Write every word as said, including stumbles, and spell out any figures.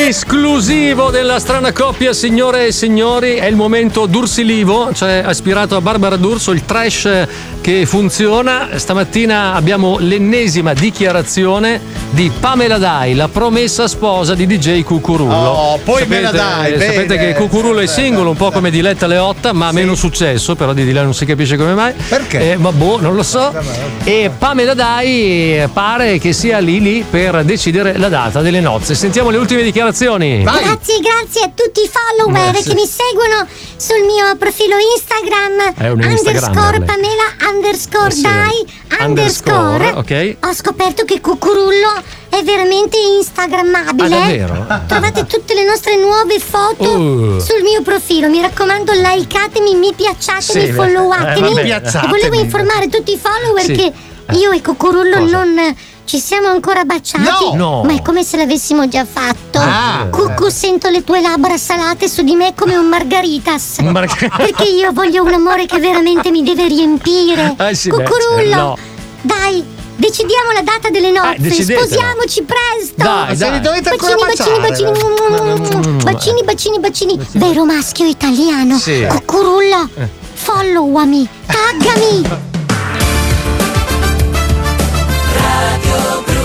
esclusivo della strana coppia, signore e signori, è il momento Dursilivo, cioè aspirato a Barbara D'Urso, il trash che funziona. Stamattina abbiamo l'ennesima dichiarazione di Pamela Dai, la promessa sposa di D J Cucurullo. Oh, poi sapete, me la dai, sapete bene. che Cucurullo è singolo, un po' come Diletta Leotta, ma ha Sì. meno successo, però di lei non si capisce come mai. Perché? Eh, ma boh, non lo so. E Pamela Dai pare che sia lì lì per decidere la data delle nozze. Sentiamo le ultime dichiarazioni. Vai. Grazie, grazie a tutti i follower Eh, sì. che mi seguono sul mio profilo Instagram. È un Instagrammer, underscore lei. Pamela underscore Eh sì. Dai Underscore, underscore. ok. Ho scoperto che Cucurullo è veramente instagrammabile. Ah, davvero? Trovate tutte le nostre nuove foto Uh. sul mio profilo. Mi raccomando, likeatemi, mi piacciatemi, Sì, followatemi. eh, vabbè. e volevo informare tutti i follower Sì. che io e Cucurullo Cosa? non ci siamo ancora baciati. No. No. Ma è come se l'avessimo già fatto. Ah. Cucù, sento le tue labbra salate su di me come un margaritas. Un mar- Perché io voglio un amore che veramente mi deve riempire. Eh sì, beh, Cucurullo, no. dai, decidiamo la data delle nozze. Eh, decidetela. Sposiamoci presto. Dai, Ma se li dovete ancora Bacini, bacini, baciare. bacini, bacini, bacini, bacini. Vero maschio italiano. Sì. Cucurullo, followami, taggami. Radio Blu.